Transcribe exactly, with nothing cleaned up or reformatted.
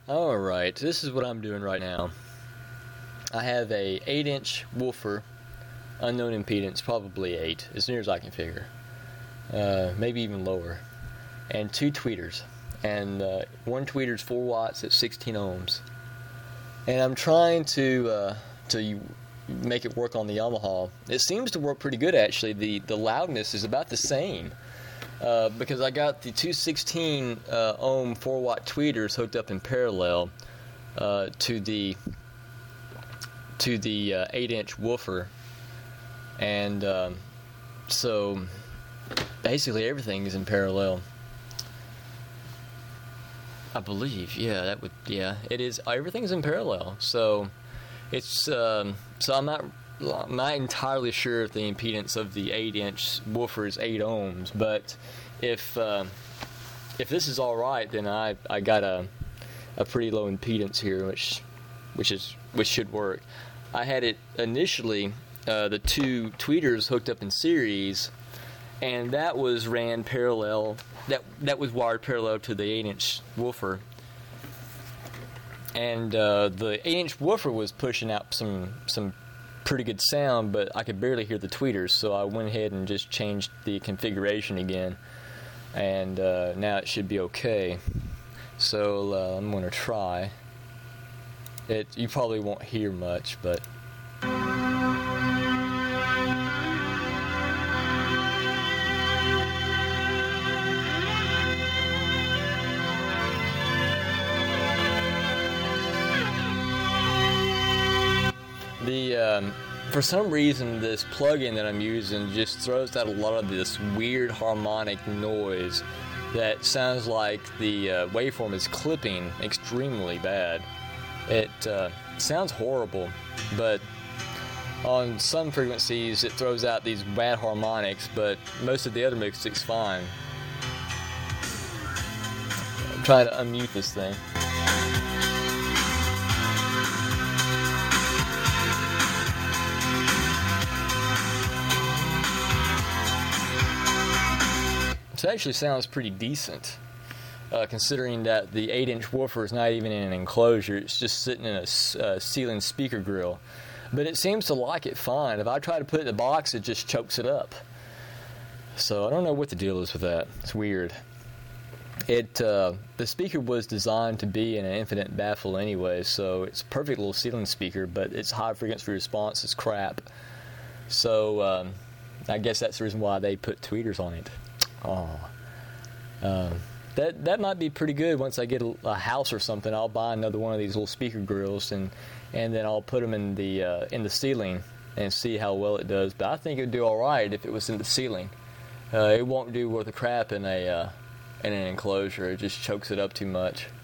Alright, this is what I'm doing right now. I have a eight inch woofer, unknown impedance, probably eight, as near as I can figure. Uh, maybe even lower. And two tweeters. And uh, one tweeter's four watts at sixteen ohms. And I'm trying to uh, to make it work on the Yamaha. It seems to work pretty good, actually. The, the loudness is about the same. Uh, because I got the two sixteen uh, ohm four watt tweeters hooked up in parallel uh, to the to the uh, eight inch woofer, and um, so basically everything is in parallel. I believe, yeah, that would, yeah, it is. Everything's in parallel, so it's um, so I'm not. I'm not entirely sure if the impedance of the eight inch woofer is eight ohms, but if uh, if this is all right, then I I got a a pretty low impedance here, which which is which should work. I had it initially uh, the two tweeters hooked up in series, and that was ran parallel. That that was wired parallel to the eight inch woofer. And uh, the eight inch woofer was pushing out some some pretty good sound, but I could barely hear the tweeters, so I went ahead and just changed the configuration again, and uh, now it should be okay. So uh, I'm going to try it. You probably won't hear much, but the um, for some reason this plugin that I'm using just throws out a lot of this weird harmonic noise that sounds like the uh, waveform is clipping extremely bad. It uh, sounds horrible, but on some frequencies it throws out these bad harmonics, but most of the other music's fine. I'm trying to unmute this thing. It actually sounds pretty decent, uh, considering that the eight inch woofer is not even in an enclosure. It's just sitting in a uh, ceiling speaker grill. But it seems to like it fine. If I try to put it in the box, it just chokes it up. So I don't know what the deal is with that. It's weird. It uh, the speaker was designed to be in an infinite baffle anyway, so it's a perfect little ceiling speaker, but its high frequency response is crap. So um, I guess that's the reason why they put tweeters on it. Oh, um, that that might be pretty good. Once I get a, a house or something, I'll buy another one of these little speaker grills, and and then I'll put them in the uh, in the ceiling and see how well it does. But I think it would do all right if it was in the ceiling. Uh, it won't do worth a crap in a uh, in an enclosure. It just chokes it up too much.